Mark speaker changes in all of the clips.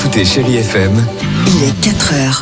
Speaker 1: écoutez Chérie FM.
Speaker 2: Il est 4 heures.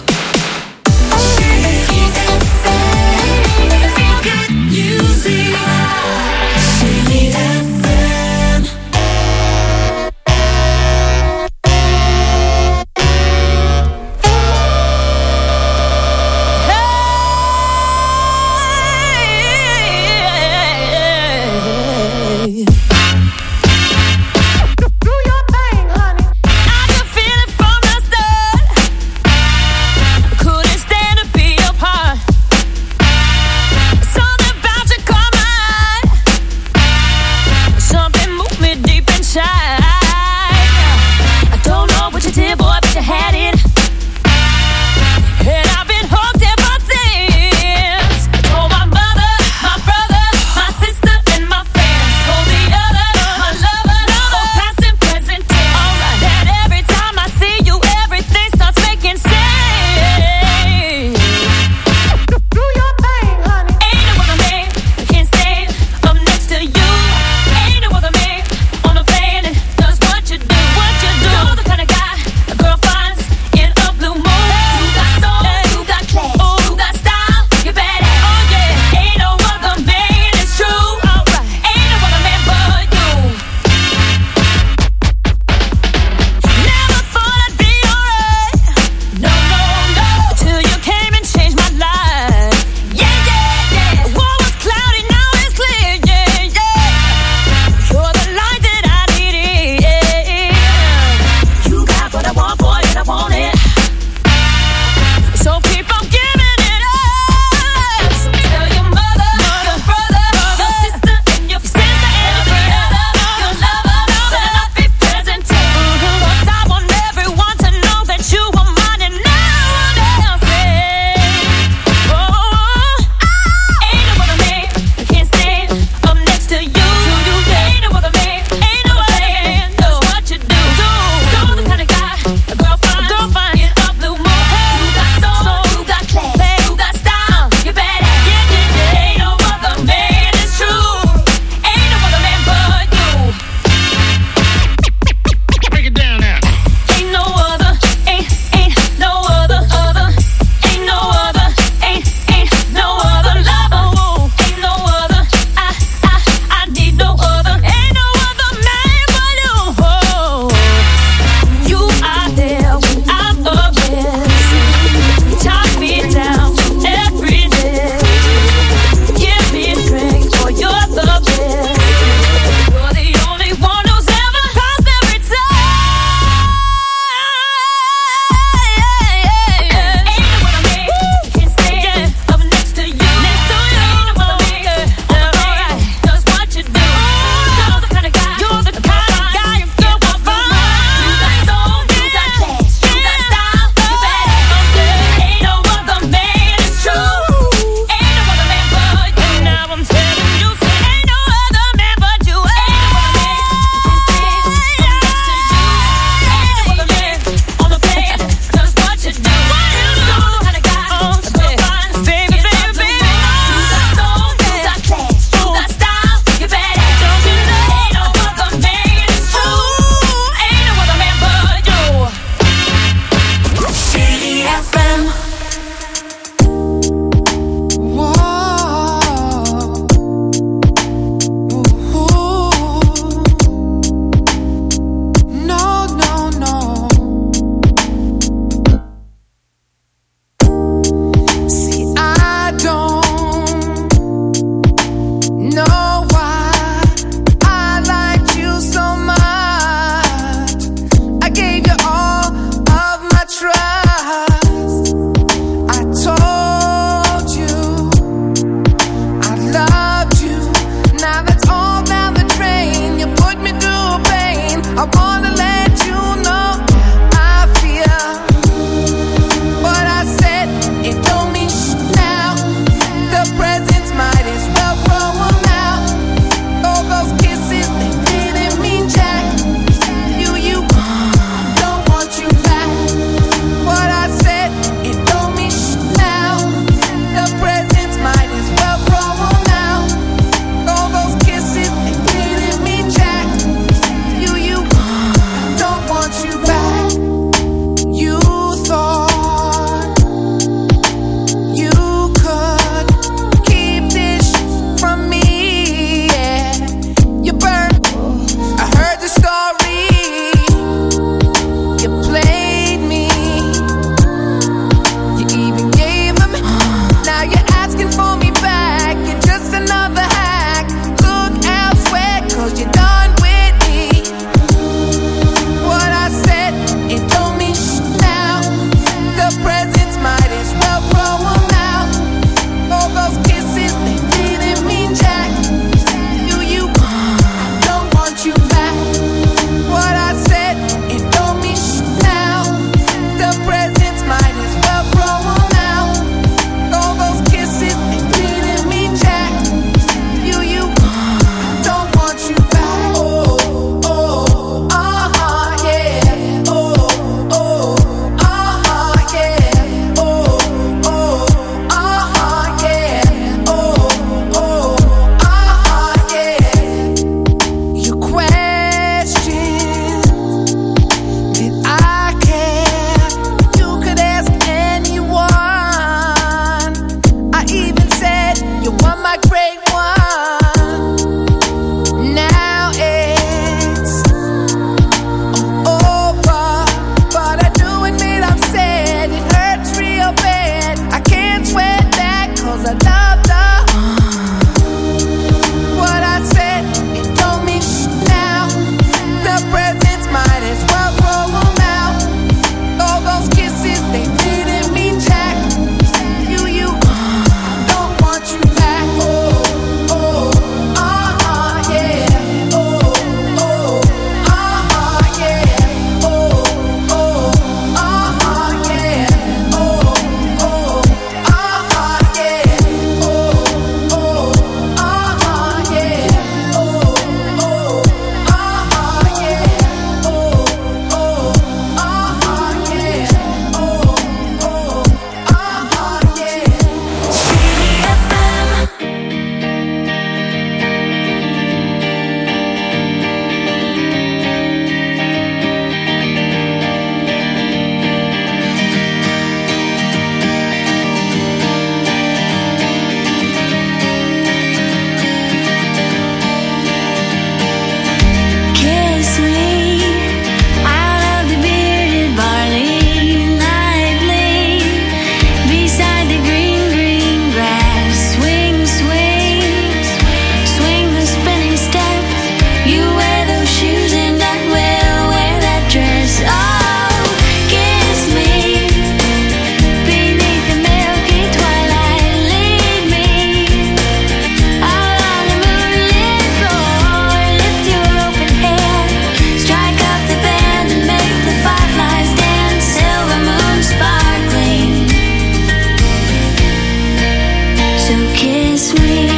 Speaker 1: kiss me.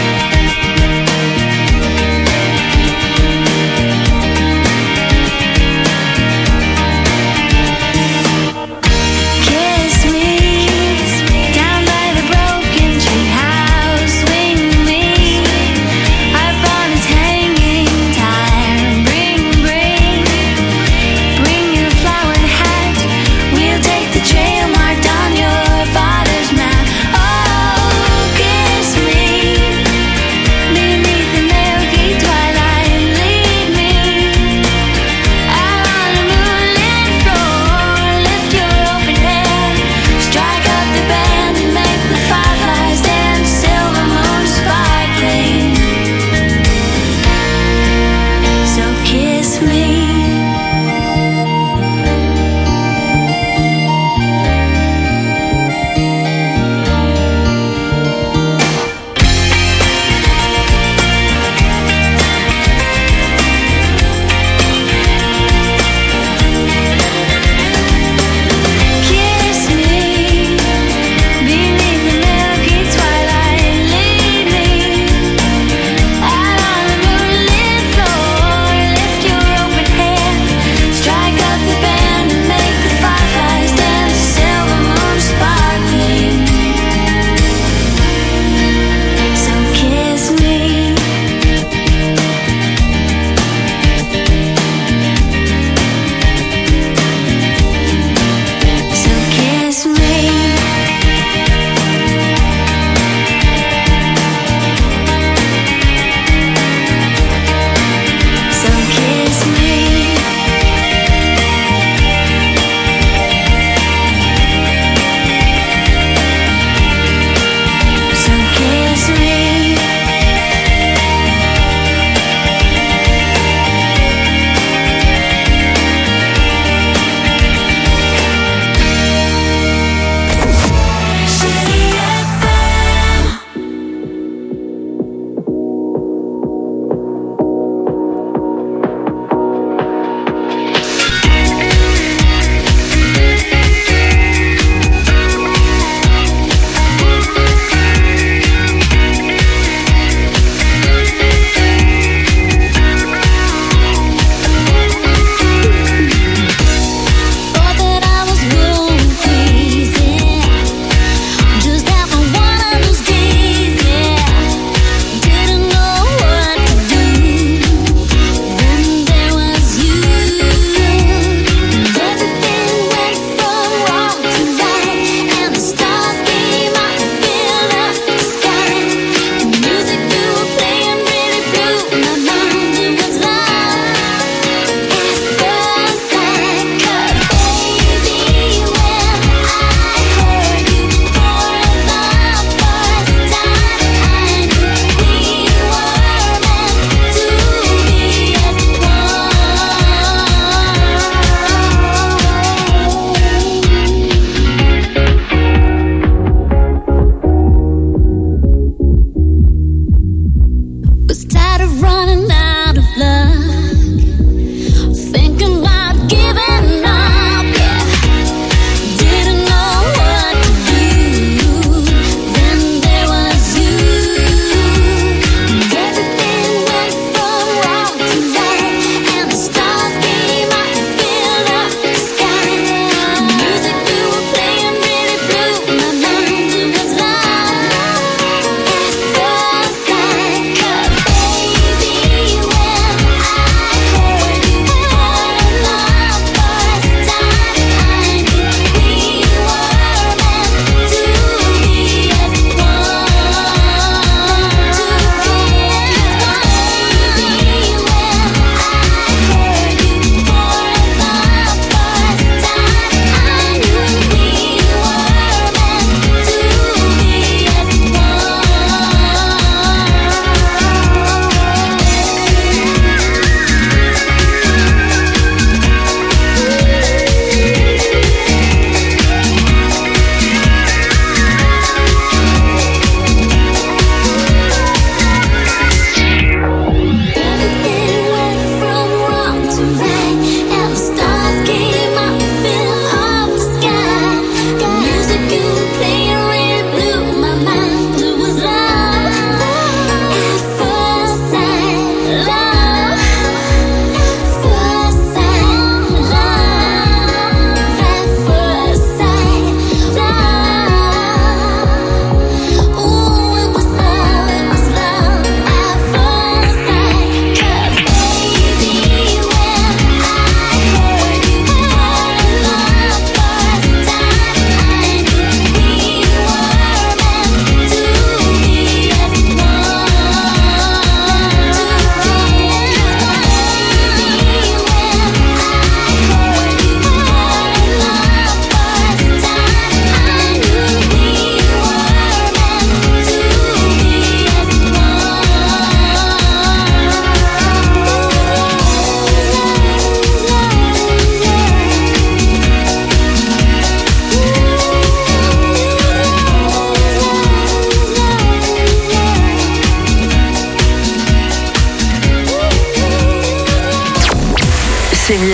Speaker 1: Kiss me, down by the broken treehouse. Swing me up on its hanging tire. Bring your flowered hat. We'll take the trail marked on your father's map. Oh, kiss me.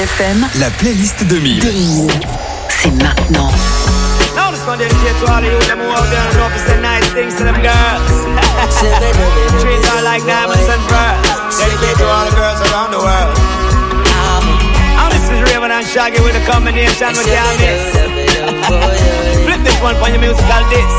Speaker 2: FM,
Speaker 3: la playlist 2000.
Speaker 2: C'est maintenant.
Speaker 4: Now this one dedicated to all of you them who out there and know to say nice things to them girls. Treat her like diamonds and pearls. Dedicated to all the girls around the world. Now this is Raven and Shaggy with a combination with your miss. Flip this one for your musical disc.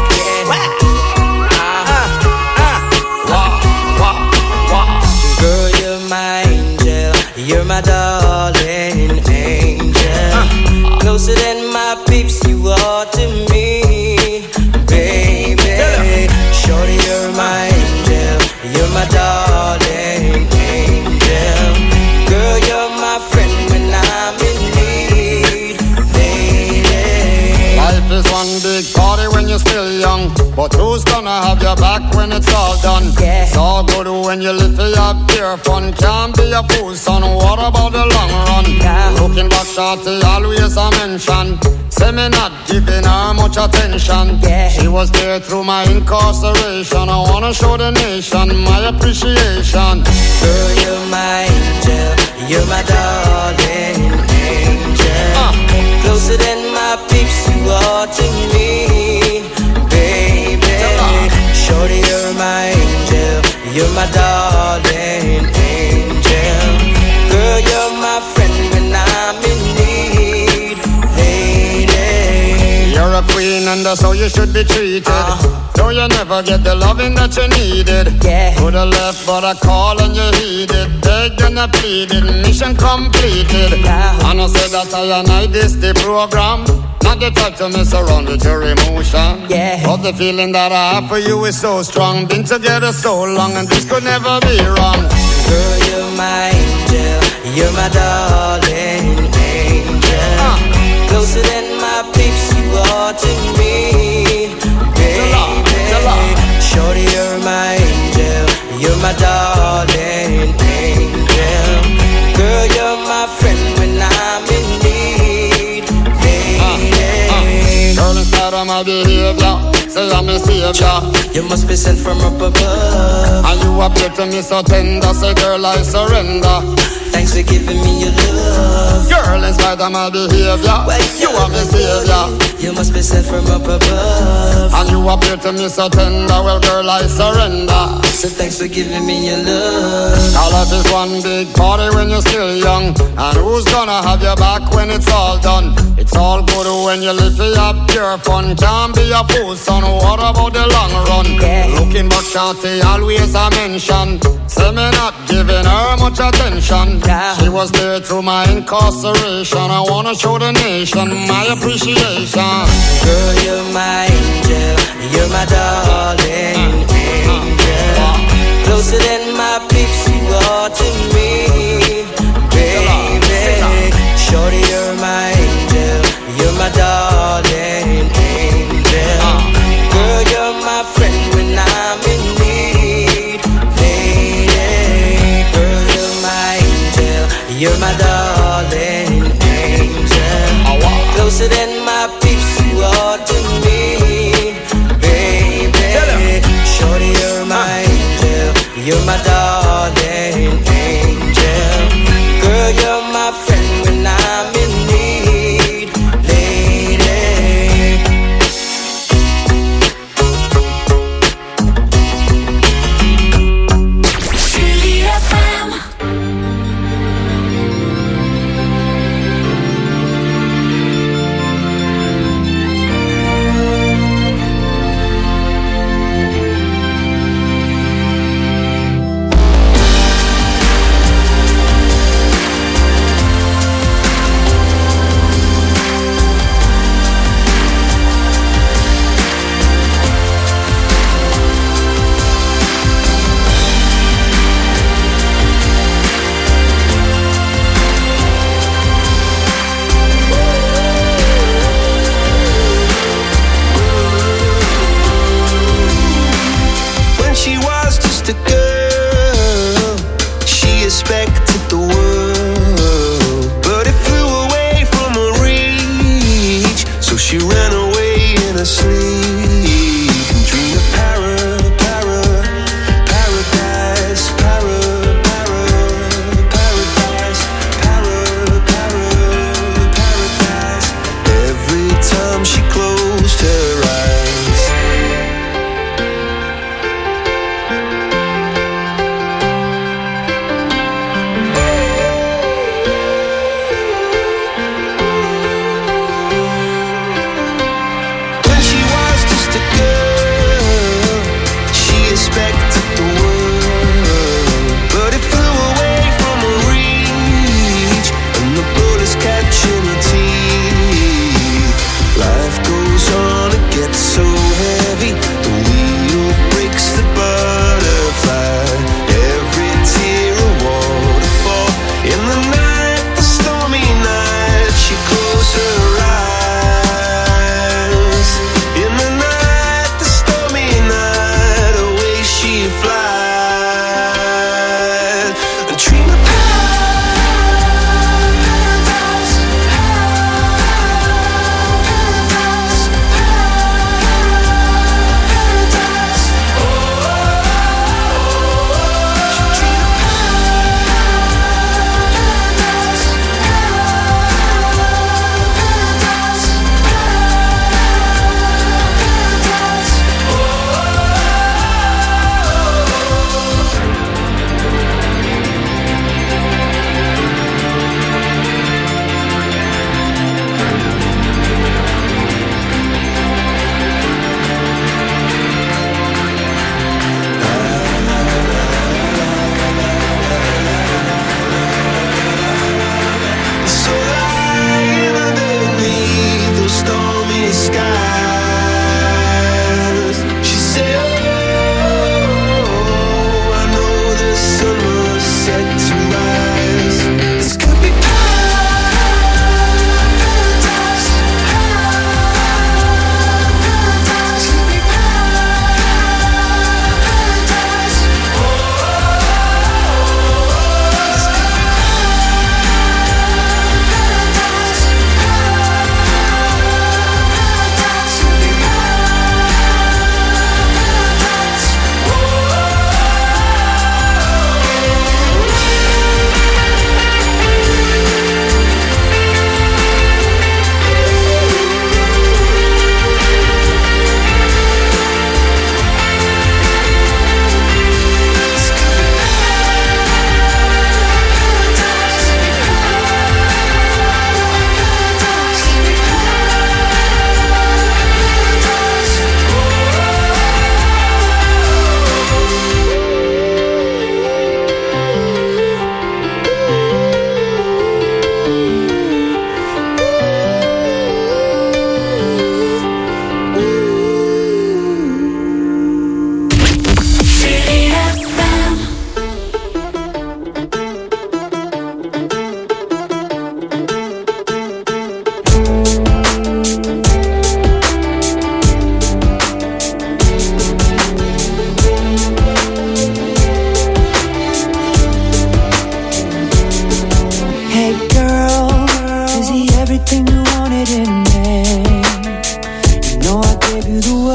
Speaker 5: Girl, you're my angel, you're my darling angel. Closer than my peeps, you are to me, baby. Shorty, you're my angel, you're my darling angel. Girl, you're my friend when I'm in need, lady.
Speaker 6: Life is one big party when you're still young, but who's gonna have your back when it's all done?
Speaker 5: Yeah.
Speaker 6: It's all good when you live for your pure fun. Can't be a fool, son, what about the long run?
Speaker 5: Yeah.
Speaker 6: Looking back, shorty, always a mention. Say me not giving her much attention.
Speaker 5: Yeah.
Speaker 6: She was there through my incarceration. I wanna show the nation my appreciation.
Speaker 5: Girl, you're my angel, you're my darling angel. Closer than my peeps, you are to me, baby. Shorty, you're my angel, you're my darling angel. Girl, you're my friend when I'm in need, lady.
Speaker 6: You're a queen and that's how you should be treated. Though you never get the loving that you needed.
Speaker 5: Yeah.
Speaker 6: Could have left but I called and you heeded. Begged and I pleaded, mission completed.
Speaker 5: Yeah.
Speaker 6: And I said that I this the program. Not the type to mess around with your emotion.
Speaker 5: Yeah.
Speaker 6: But the feeling that I have for you is so strong. Been together so long and this could never be wrong.
Speaker 5: Girl, you're my angel, you're my darling angel. Closer than my peeps, you are to me, baby. Shorty, you're my angel, you're my darling angel. Girl, you're my friend when I'm in need, lady.
Speaker 6: Girl, instead of my behavior, say I'm a savior.
Speaker 5: You must be sent from up above.
Speaker 6: And you appear to me so tender. Say girl, I surrender.
Speaker 5: Thanks for giving me your love.
Speaker 6: Girl, in spite of my behavior, you are my savior.
Speaker 5: You must be sent from up above.
Speaker 6: And you appear to me so tender. Well, girl, I surrender.
Speaker 5: So thanks for giving me your love.
Speaker 6: Our life is one big party when you're still young. And who's gonna have your back when it's all done? It's all good when you live for your pure fun. Can't be a fool, son, what about the long run?
Speaker 5: Yeah.
Speaker 6: Looking back, shorty, always a mention. Say me not giving her much attention.
Speaker 5: Yeah.
Speaker 6: She was there through my incarceration. I wanna show the nation my appreciation.
Speaker 5: Girl, you're my angel, you're my darling angel. Closer than my peeps, you are to me, baby. Shorty, you're my angel, you're my darling angel. Girl, you're my friend when I'm in need, lady. Girl, you're my angel, you're my darling angel. Closer than my peeps, you are to me, baby.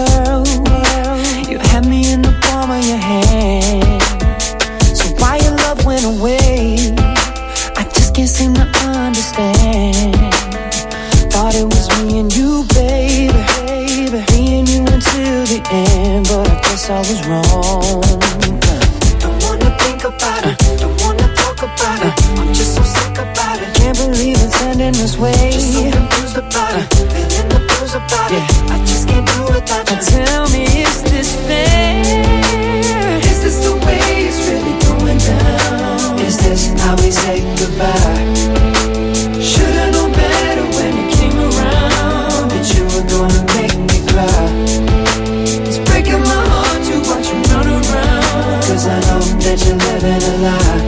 Speaker 3: world. You had me in the palm of your hand. So why your love went away, I just can't seem to understand. Thought it was me and you, baby, me and you until the end, but I guess I was wrong. Don't wanna think about it, don't wanna talk about it. I'm just so sick about it. Can't believe it's ending this way. Just so confused about it, feeling the blues about it. I just can't do without you. Tell me, is this fair? Is this the way it's really going down? Is this how we say goodbye? Should've known better when you came around, that you were gonna make me cry. It's breaking my heart to watch you run around, 'cause I know that you're living a lie.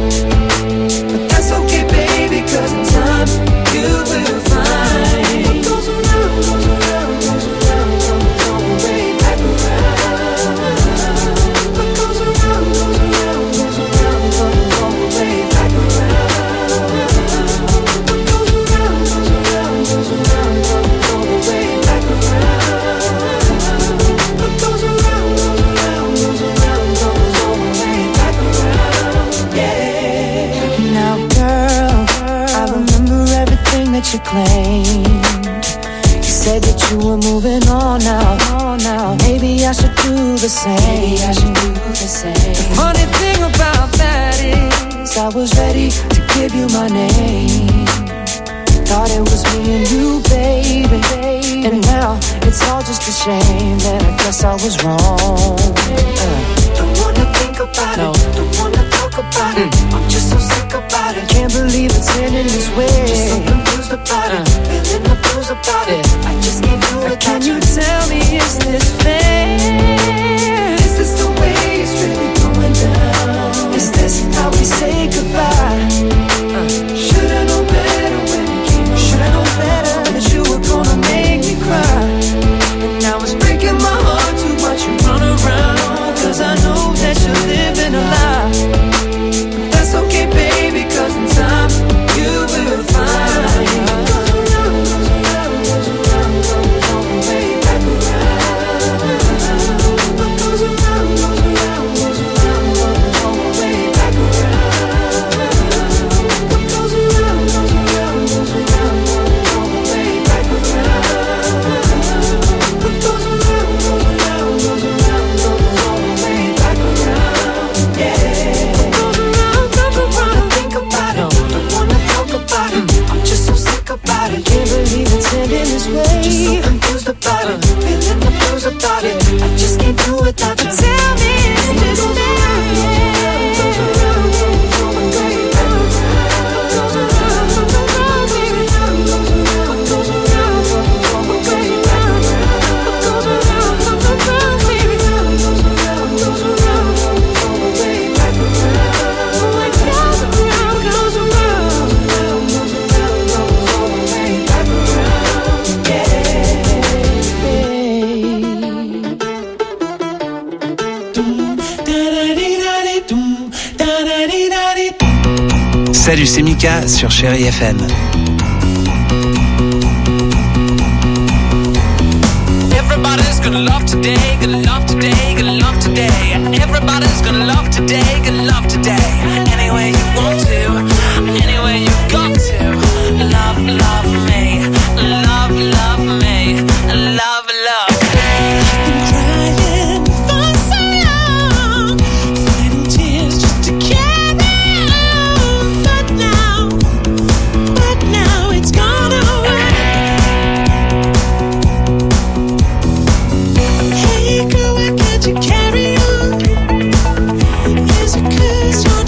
Speaker 3: But that's okay, baby, 'cause in time you will find what goes around, goes around, goes around, comes all the way back around. What goes around, goes around, goes around, comes all the way back around. What goes around, goes around, goes around, comes all the way back around. What goes around, goes around, goes around, comes all the way back around. Yeah. Now, girl, I remember everything that you claimed. You said that you were moving on now. Maybe I should do the same. The funny thing about that is I was ready to give you my name. Thought it was me and you, baby. And now it's all just a shame that I guess I was wrong. Don't wanna think about it, don't wanna talk about it. I'm just so sick about it. Can't believe it's ending this way. Just so confused about it, feeling the blues about it. I just can't do it. Can you tell me, is this fair? Is this the way it's really going down? Is this how we say goodbye? Should've known better when you came around. Should've known better that you were gonna make me cry. And now it's breaking my heart to watch you run around, 'cause I know that you're living a lie. But that's okay, baby, 'cause in time you will find what goes around, goes around, goes around, comes all the way back around. What goes around, goes around, goes around, comes all the way back around. What goes around, goes around, goes around, comes all the way back around. What goes around, goes around, goes around, comes all the way back around. Yeah. What goes around, comes around. Think about it, don't wanna talk about it. I'm just so sick about it. Can't believe it's ending this way. Just so confused about it, feeling the blues about it. I just can't do it without you. Tell me, is this fair? Goes around, comes all the way back around. What goes around, comes around, baby. What goes around, comes all the way back around. What goes around, comes around, baby. Goes around, goes around, comes all the way back around. What goes around, goes around, goes around, comes all the way back around.
Speaker 7: Salut, c'est Mika sur Chérie FM.
Speaker 8: Everybody's gonna love today, gonna love today, gonna love today. Everybody's gonna love today, gonna love today. Any way you want to, any way you got to. Love, love me, love, love me, love, love me. Been crying for so long, fighting tears just to carry on. But now it's gone away. Hey girl, why can't you carry on? Is it 'cause you're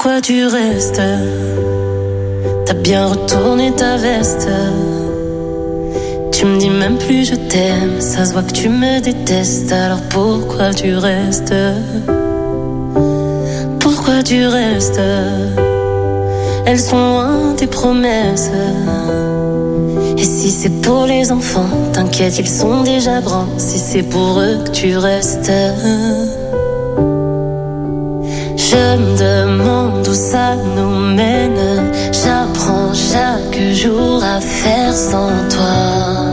Speaker 9: pourquoi tu restes? T'as bien retourné ta veste. Tu me dis même plus je t'aime. Ça se voit que tu me détestes. Alors pourquoi tu restes? Pourquoi tu restes? Elles sont loin tes promesses. Et si c'est pour les enfants, t'inquiète, ils sont déjà grands. Si c'est pour eux que tu restes, je me demande où ça nous mène. J'apprends chaque jour à faire sans toi.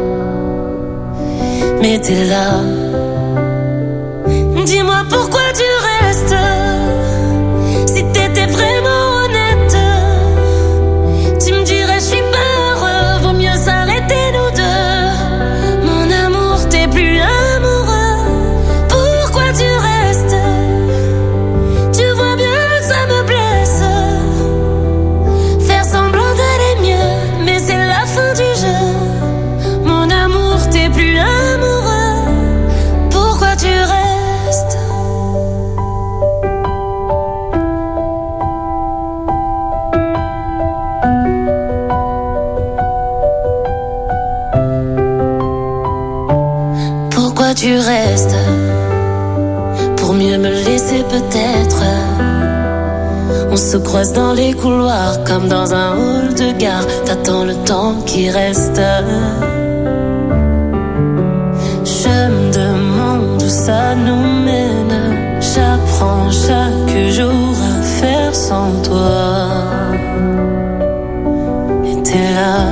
Speaker 9: Mais t'es là. Dis-moi pourquoi tu restes. Si t'étais vraiment honnête, tu me dirais je suis pas heureux, vaut mieux s'arrêter nous deux. Mon amour, t'es plus amoureux. Pourquoi tu restes? Tu vois bien que ça me blesse. Faire semblant d'aller mieux, mais c'est la fin du jeu. Mon amour, t'es plus amoureux. Pourquoi tu restes? Pourquoi tu restes? Pour mieux me laisser peut-être. On se croise dans les couloirs comme dans un hall de gare. T'attends le temps qui reste. Je me demande où ça nous mène. J'apprends chaque jour à faire sans toi. Et t'es là.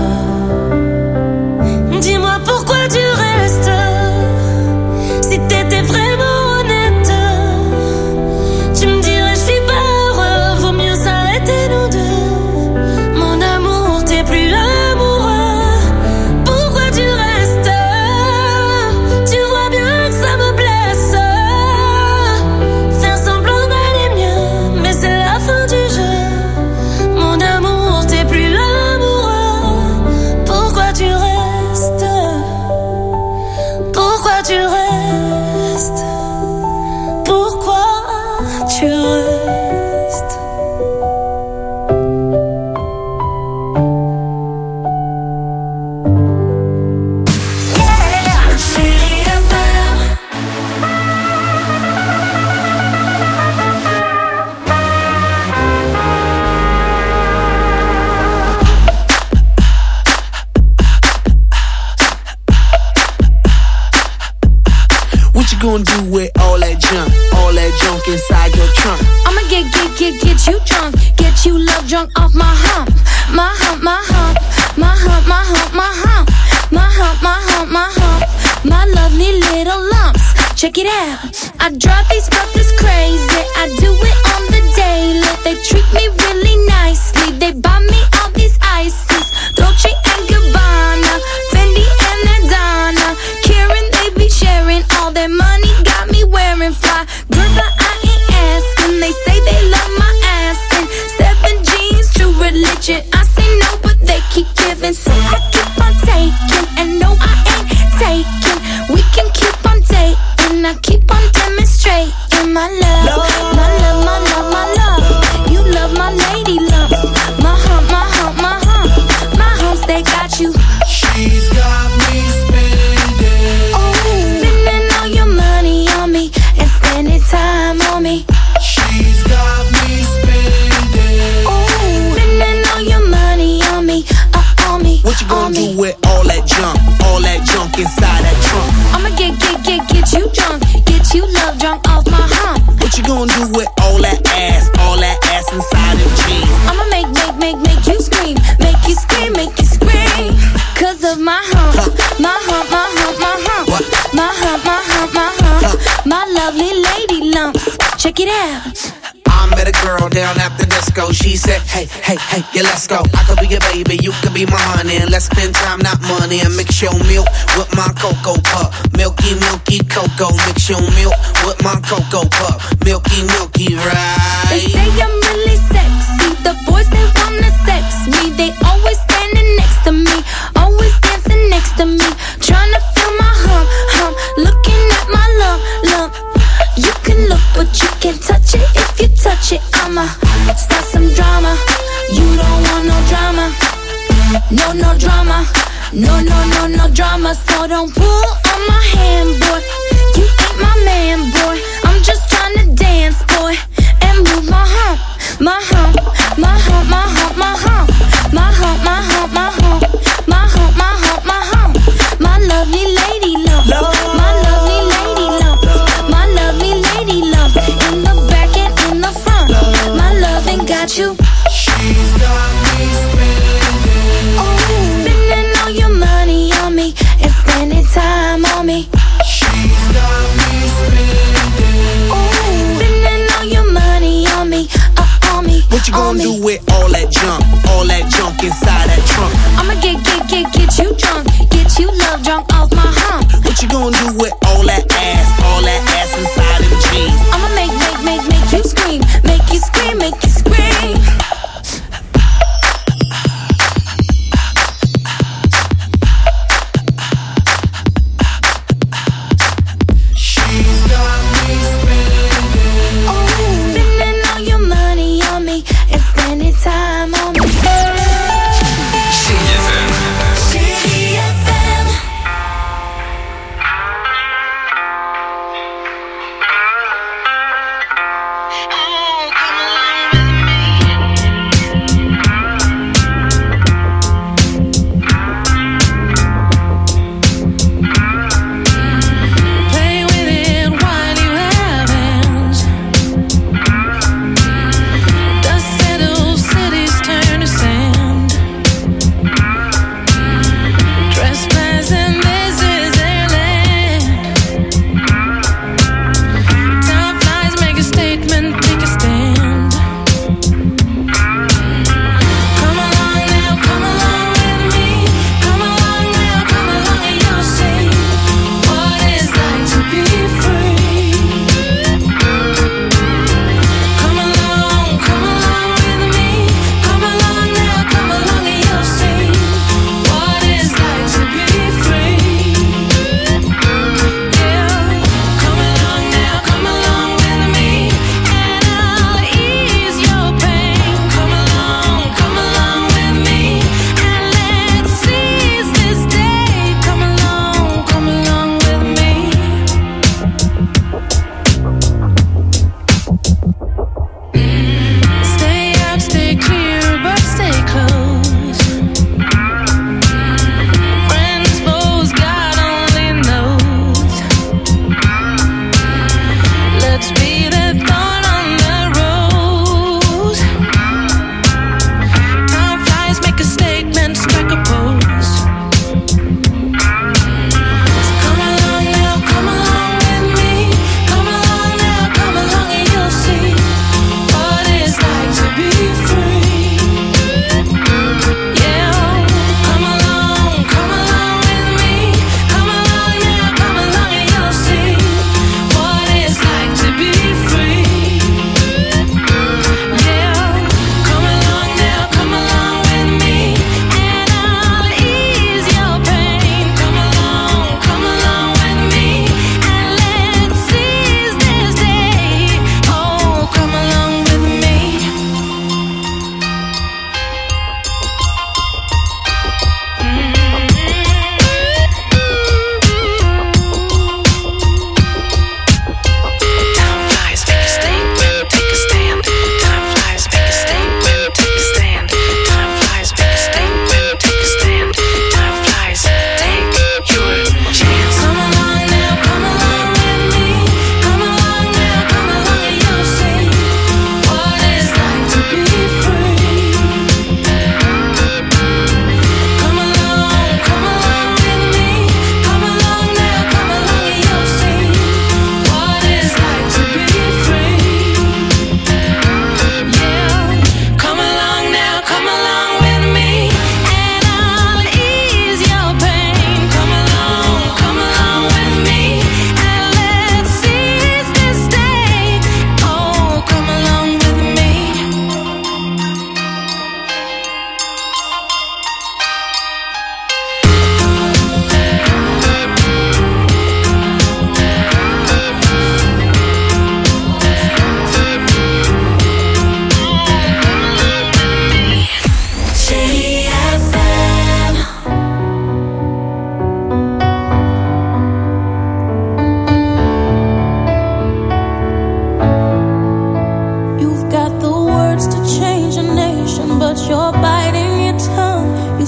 Speaker 9: Dis-moi pourquoi tu restes. Si t'étais vraiment honnête, tu me dirais je suis pas heureux, vaut mieux s'arrêter nous deux. Mon amour, t'es plus amoureux. Pourquoi tu restes? Tu vois bien que ça me blesse. Faire semblant d'aller mieux, mais c'est la fin du jeu. Mon amour, t'es plus amoureux. Pourquoi tu restes? Pourquoi tu restes? Pourquoi tu restes?
Speaker 1: Chérie FM.
Speaker 8: What you gonna do with all that junk inside your trunk?
Speaker 1: I'ma get you drunk, get you love drunk off my hump, my hump, my hump, my hump, my hump, my hump, my hump, my hump, my hump, my lovely little lumps. Check it out. I drive these brothers crazy. I do it on the daily. They treat me really nicely. They buy me all these ices, Dolce and Gabbana, Fendi and Adana. Karen, they be sharing all their money. Got me wearing fly. Girl, but I ain't asking. They say they love my ass and 7 jeans, true religion. I say no, but they keep giving, so I keep on taking. And no, I ain't taking. We can keep on dating. I keep on demonstrating my love, my love, my love, my love. You love my lady lumps, my hump, my hump, my hump, my humps. They got you.
Speaker 8: She's got me spending.
Speaker 1: Oh, spending all your money on me and spending time on me.
Speaker 8: She's got me spending.
Speaker 1: Oh, spending all your money on me, on me.
Speaker 8: What you gonna do with all that junk inside that trunk?
Speaker 1: I'ma get you drunk, get you love drunk off my hump.
Speaker 8: What you gonna do with all that ass inside them jeans?
Speaker 1: I'ma make you scream, make you scream, make you scream. Cause of my hump, my hump, my hump, my hump,
Speaker 8: What?
Speaker 1: my hump, my hump, my hump, my lovely lady lumps. Check it out.
Speaker 8: I met a girl down at the disco. She said, hey, yeah, let's go. I could be your baby, you could be my honey. And let's spend time, not money. And mix your milk with my cocoa pup. Milky, milky cocoa. Mix your milk with my cocoa pup. Milky, milky, right?
Speaker 1: They say I'm really sexy. The boys, they wanna sex me. They always standing next to me, always dancing next to me, trying to feel my hump, looking at my lump. You can look, but you can't touch it. If you touch it, I'ma start some drama. You don't want no drama. No drama. No drama. So don't pull on my hand, boy. You ain't my man, boy. I'm just trying to dance, boy, and move my hump, my hump, my hump, my hump, my hump, my hump, my hump, my hump, my hump, my hump, my hump. My lovely lady lump, my lovely lady lump, my lovely lady lump. In the back and in the front, my loving got you.
Speaker 10: She's got me spending.
Speaker 1: Oh, spending all your money on me and spending time on me.
Speaker 10: She's got me spending.
Speaker 1: Oh, spending all your money on me, on me.
Speaker 11: What you gonna do with all that junk inside that trunk?
Speaker 1: I'ma get you drunk, get you love drunk off my hump.
Speaker 11: What you gonna do with all that ass inside them jeans?
Speaker 1: I'ma make you scream, make you scream, make you scream.
Speaker 10: She's got me spending.
Speaker 1: Oh, spending all your money on me and spending time on me.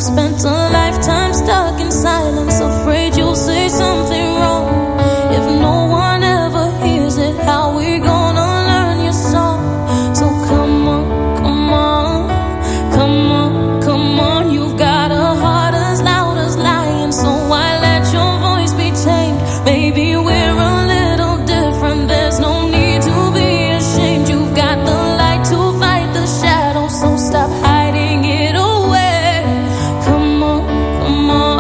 Speaker 9: spent a lifetime stuck in silence, afraid you'll say something wrong. If no one ever hears it, how we gonna learn your song? So come on, come on, come on, come on. You've got a heart as loud as lion, so why let your voice be tamed? Maybe we're a little different, there's no need to be ashamed. You've got the light to fight the shadow, so stop hiding it away. Come on, come on.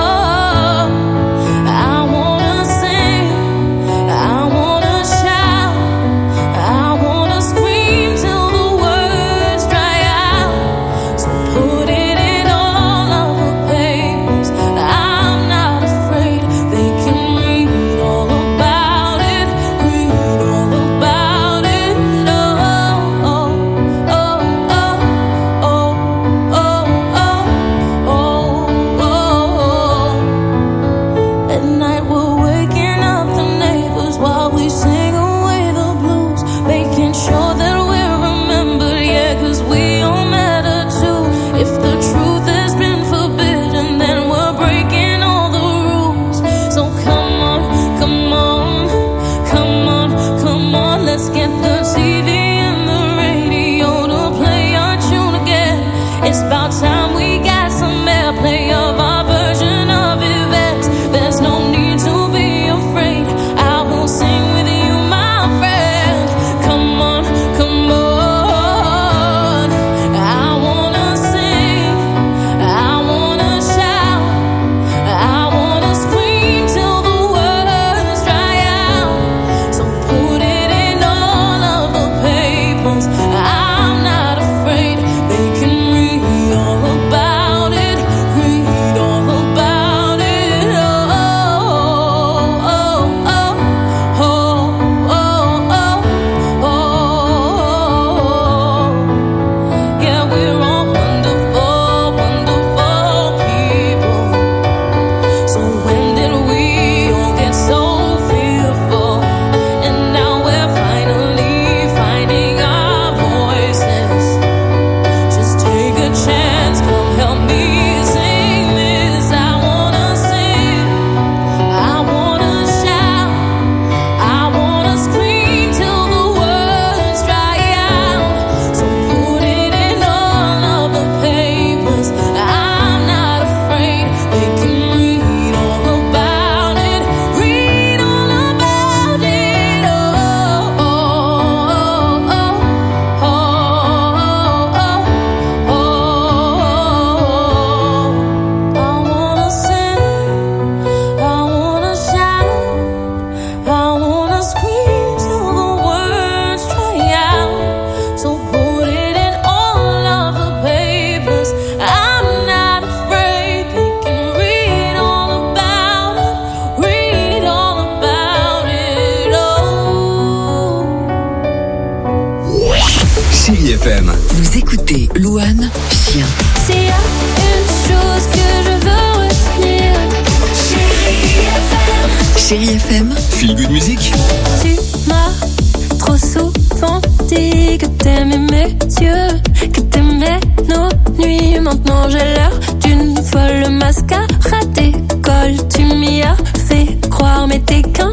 Speaker 9: I wanna sing, I wanna shout, I wanna scream till the words dry out. So put it in all of the papers, I'm not afraid. They can read all about it, read all about it. Oh, oh, oh, oh, oh, oh, oh, oh, oh. At night we're waking up the neighbors while we sing away the blues, making sure that we're remembered, yeah, 'cause we all matter too. If the truth has been forbidden, then we're breaking all the rules. So come on, come on, come on, come on. Let's get the TV and the radio to play our tune again. It's about time we got some airplay of our version of events. There's no need to be afraid, I will sing with you, my friend. Come on, come on. I wanna sing, I wanna shout, I wanna scream till the words dry out. So put it in all of the papers, I'm not afraid. They can read all about it, read all about it. Oh, oh, oh, oh, oh, oh, oh. Yeah, we're all wonderful, wonderful people. So when did we all get so fearful? And now we're finally finding our voices. Just take a chance, come help me sing this. I wanna sing, I wanna shout, I wanna scream till the words dry out. So put it in all of the papers, I'm not afraid. They can read all about it, read all about it. Oh, oh, oh, oh, oh, oh, oh. I wanna sing, I wanna shout, I wanna scream till the words dry out. So put it in all of the papers, I'm not afraid. They can read all about it, read all about it. Oh.
Speaker 12: Chérie FM.
Speaker 2: Vous écoutez Louane, Chien.
Speaker 9: S'il y a une chose que je veux retenir,
Speaker 2: Chérie FM.
Speaker 12: Feel good music.
Speaker 9: tu m'as trop souvent dit que t'aimais mes yeux, que t'aimais nos nuits. Maintenant j'ai l'air d'une folle, le mascara décolle. Tu m'y as fait croire, mais t'es qu'un.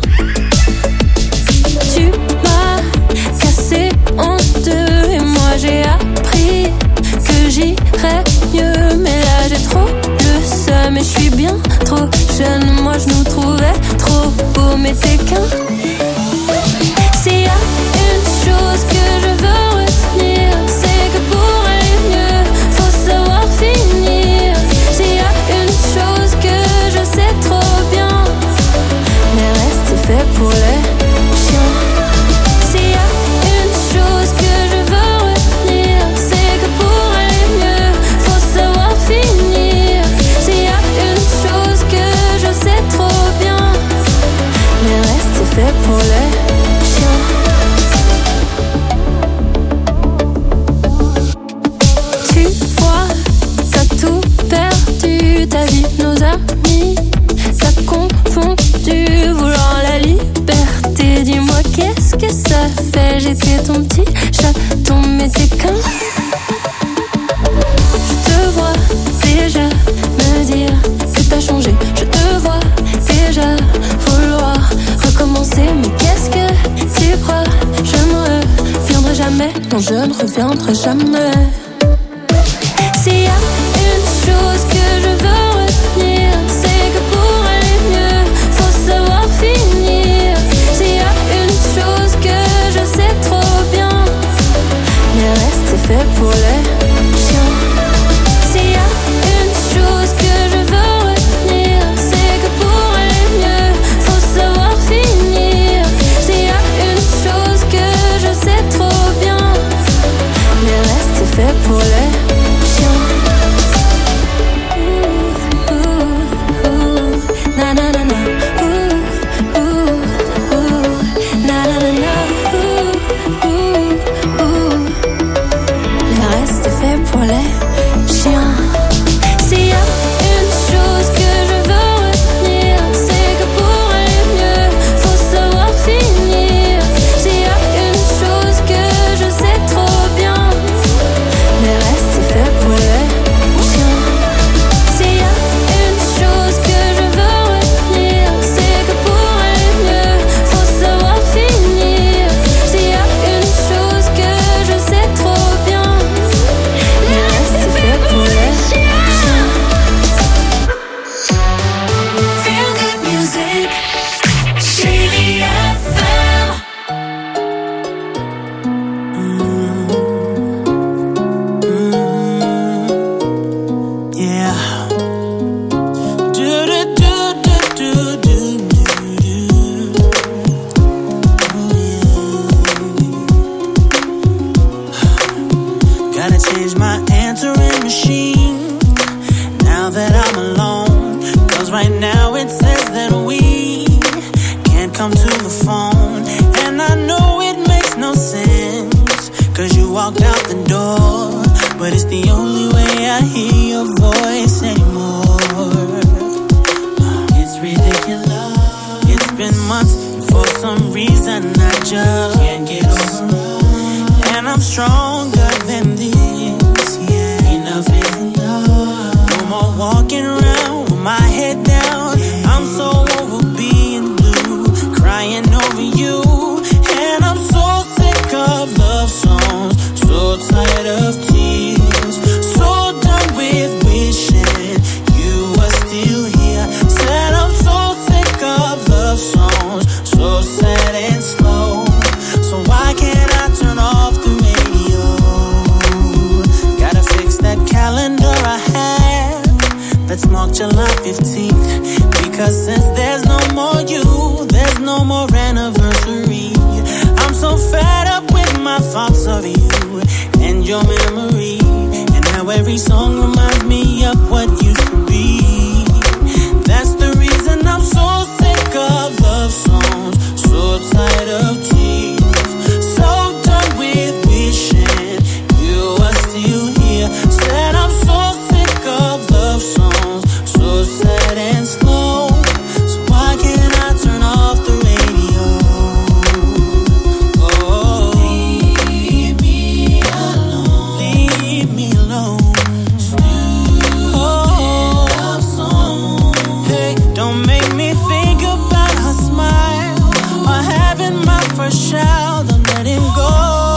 Speaker 9: Tu m'as cassé en deux et moi j'ai appris que j'irais mieux. Mais là j'ai trop le seum et je suis bien trop jeune. Moi je nous trouvais trop beaux, mais t'es qu'un. S'il y a une chose que je veux retenir, c'est que pour aller mieux, faut savoir finir. S'il y a une chose que je sais trop bien, mais reste c'est fait pour les chiens. S'il y a une chose que je veux retenir, c'est que pour aller mieux, faut savoir finir. S'il y a une chose que je sais trop bien, mais reste c'est fait pour les chiens. Tu vois, t'as tout perdu, ta vie, nos amis, t'as confondu, vouloir la liberté. Dis-moi qu'est-ce que ça fait, j'étais ton petit chaton, mais t'es qu'un. Je te vois déjà
Speaker 1: non je ne reviendrai jamais. S'il y a une chose que je veux retenir, c'est que pour aller mieux, faut savoir finir. S'il y a une chose que je sais trop bien, le reste c'est fait pour les chiens. S'il y a une chose que je veux retenir, c'est que pour aller mieux, faut savoir finir. S'il y a une chose que je sais trop bien, le reste c'est fait pour les chiens. Na na na na. Na na na na. Le reste c'est fait pour les chiens. S'il y a une chose que je veux retenir, c'est que pour aller mieux, faut savoir finir. S'il y a une chose que je sais trop bien, le reste c'est fait pour les chiens. S'il y a une chose que je veux retenir, c'est que pour aller mieux, faut savoir finir. S'il y a une chose que je sais trop bien, le reste c'est fait pour les chiens.
Speaker 9: Feel good music, Chérie FM.
Speaker 3: Yeah. Do do do do do do do. Gotta change my answering machine now that I'm alone. 'Cause right now it says that we can't come to the phone. And I know it makes no sense, 'cause you walked out the door. But it's the only way I hear your voice anymore. It's ridiculous. It's been months, and for some reason I just can't get over. And I'm stronger than this, yeah. Enough is enough. No more walking around with my head down. I'm so over being blue, crying over you. And I'm so sick of love songs, so tired of tears, so done with wishing you were still here. Said I'm so sick of love songs, so sad and slow. So why can't I turn off the radio? Gotta fix that calendar I have that's marked July 15th. Because since there's no more you, there's no more anniversary. I'm so fed up with my thoughts of you and your memory, and how every song reminds me of what used to be. That's the reason I'm so sick of love songs, so tired of tears, so done with wishing you were still here. Said I'm so sick of love songs, so sad and slow. So why can't I turn off the radio? Oh, leave me alone. Leave me alone. Oh, love song. Hey, don't make me think about her smile or having my first child. I'm letting go.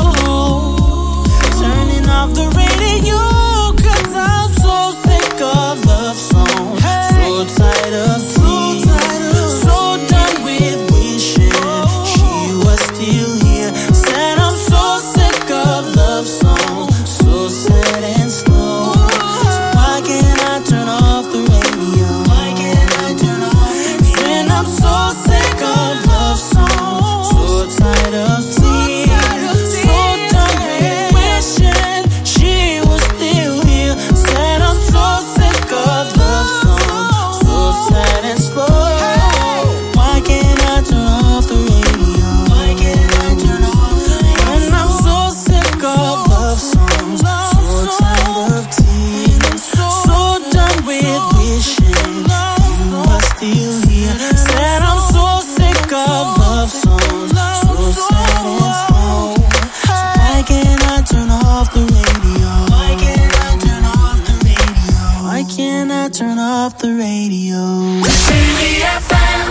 Speaker 3: Turning off the radio, 'cause I'm so sick of love songs, so tired of tears, so done with wishing she was still here. Said I'm so sick of love songs, so sad and slow. So why can't I turn off the radio? Why can't I turn off the radio? And I'm so sick of love songs, so tired of tears, so done with wishing she was still here. Said I'm so sick of love songs, so sad and slow. Why can't I turn off the radio? Why can't I turn off the radio? And I'm so sick of love songs, so tired of tears, so done with wishing you were still here. Said I'm so sick of love songs, so sad and slow. So why can't I turn off the radio? Why can't I turn off the radio? Why can't I turn off the radio?
Speaker 9: Chérie FM.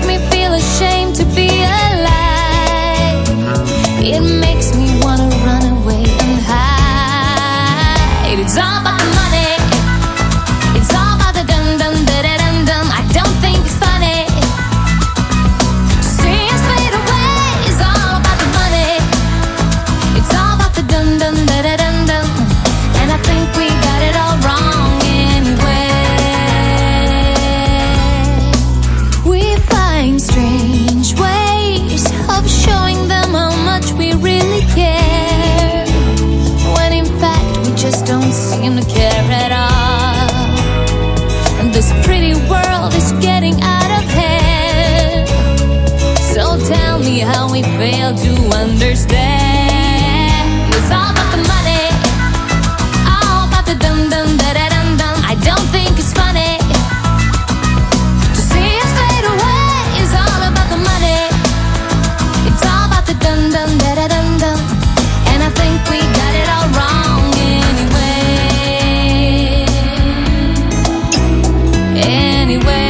Speaker 1: me feel ashamed to be alive. It makes me wanna run away and hide. It's all about the money. It's all about the dum dum da da dum dum. I don't think it's funny to see us fade away. It's all about the money. It's all about the dum dum da da dum dum. And I think we got it all wrong anyway. We find strange ways of showing them how much we really care, when in fact we just don't seem to care at all. And this pretty world is getting out of hand. So tell me how we fail to understand. It's all about the money, all about the dum dum da da dum dum. I don't think it's funny to see us fade away. It's all about the money. It's all about the dum dum da da dum dum. And I think we got it all wrong anyway. Anyway,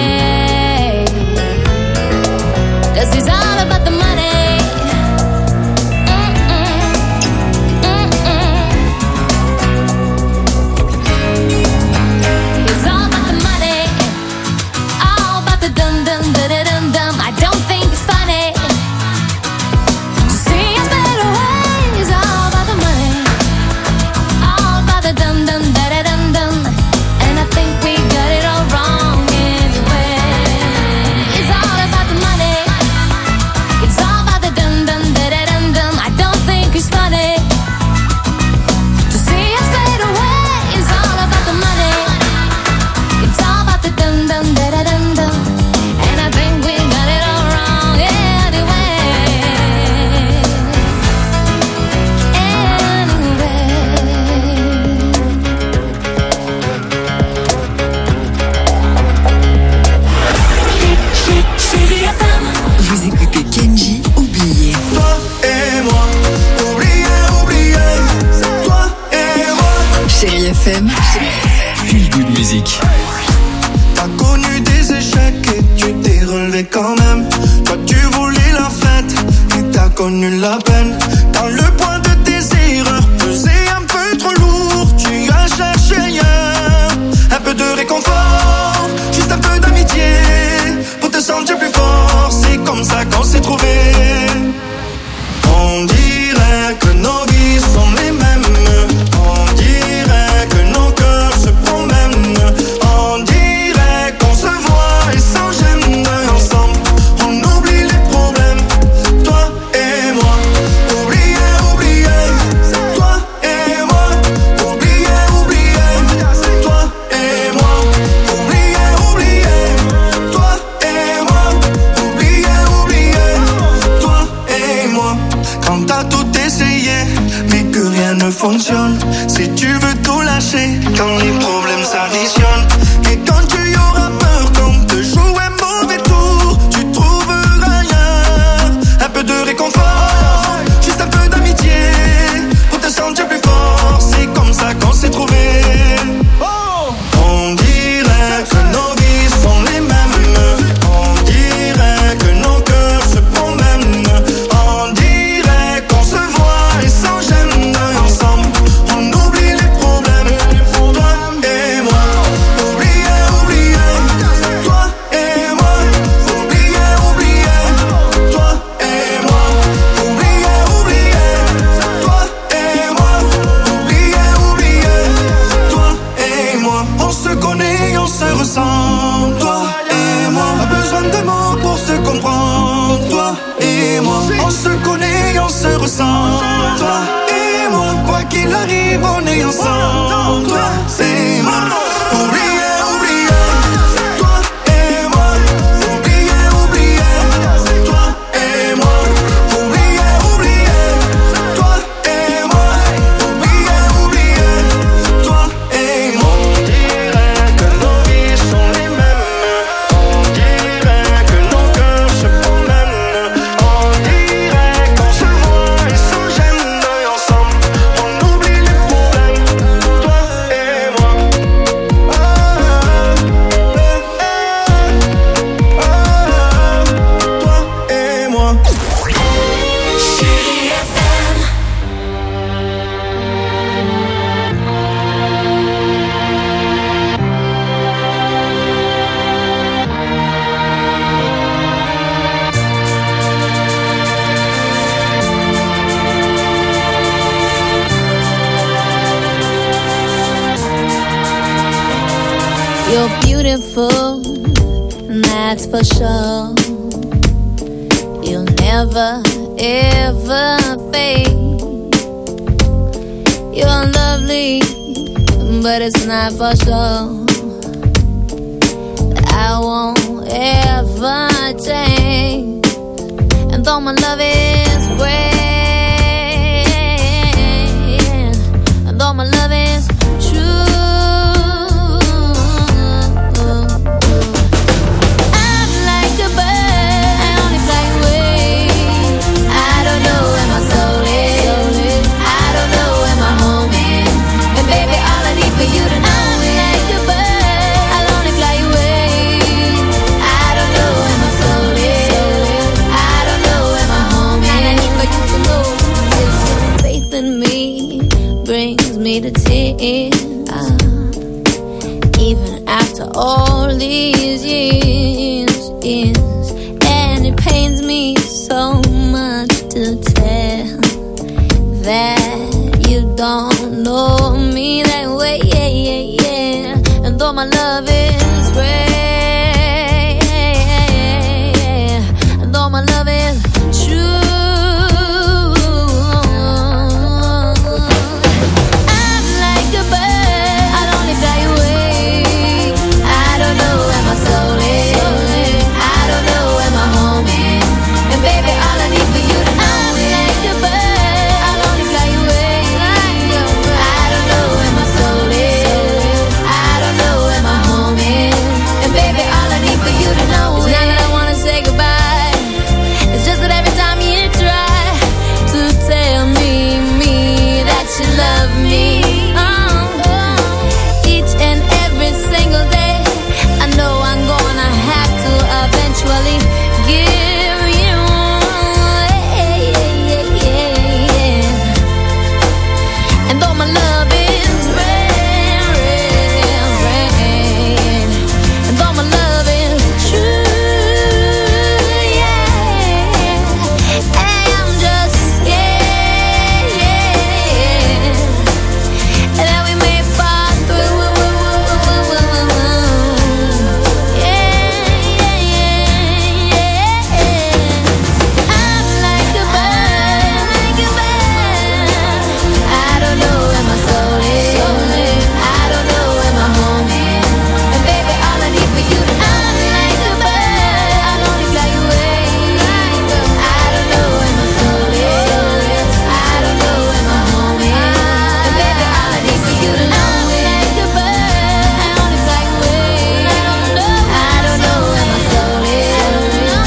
Speaker 1: 'cause it's all about the money. It's all about the money, all about the dum dum da da dum dum. I don't think it's funny to see us fade away. It's all about the money, all about the dum dum da da dum dum. And I think we got it all wrong anyway. It's all about the money. It's all about the dum dum da da dum dum. I don't think it's funny to see us fade away. It's all about the money. It's all about the dum dum da da dum dum. And I think we got it all wrong anyway.
Speaker 2: Vous écoutez Kenji, oublié.
Speaker 10: Toi et moi, oublié, c'est toi et moi.
Speaker 2: Chérie FM.
Speaker 7: Feel Good Music.
Speaker 10: T'as connu des échecs et tu t'es relevé quand même. Toi tu voulais la fête et t'as connu la peine. Quand le poids de tes erreurs pesait un peu trop lourd, tu as cherché ailleurs un peu de réconfort, juste un peu d'amitié pour te sentir plus fort. C'est comme ça qu'on s'est trouvés. On dirait que nos vies sont les mêmes. On dirait que nos cœurs se promènent. On dirait qu'on se voit et sans gêne. Ensemble, on oublie les problèmes. Toi et moi, oublié, c'est toi et moi. Oublié, c'est toi et moi. Oublié, toi et moi. Oublié, toi et moi. Quand t'as tout essayé, mais que rien ne fonctionne. Si tu veux tout lâcher, quand les problèmes s'additionnent. Et quand tu y auras peur, qu'on te joue un mauvais tour, tu trouveras ailleurs un peu de réconfort, juste un peu d'amitié pour te sentir plus fort. C'est comme ça qu'on s'est trouvés. On dirait que nos vies sont les mêmes. On dirait que nos cœurs se promènent. On dirait qu'on se voit et sans gêne. Ensemble, on oublie les problèmes. Toi et moi, oublié, c'est toi et moi. Oublié, toi et moi. Oublié, c'est toi et moi. Oublié, c'est toi et moi. On se connaît, on se ressent. Toi et moi, pas besoin de mots pour se comprendre. Toi et moi, on se connaît, on se ressent. Toi et moi, quoi qu'il arrive, on est ensemble. Toi et moi, oublié, c'est toi et moi. Oublié, c'est toi et moi. Oublié, c'est toi et moi. Oublié, c'est toi et moi. On dirait que nos vies sont les mêmes. On dirait que nos cœurs se promènent. On dirait qu'on se voit et sans gêne. Ensemble, on oublie les problèmes. Toi et moi.
Speaker 1: beautiful, that's for sure. You'll never, ever fade. You're lovely, but it's not for sure. I won't ever change. And though my love is great, and though my love is true, I'm like a bird, I only fly away. I don't know where my soul is, I don't know where my home is. And baby, all I need for you to know is like a bird, I'll only fly away. I don't know where my soul is, I don't know where my home is. And I need for you to know is faith in me brings me to tears. Even after all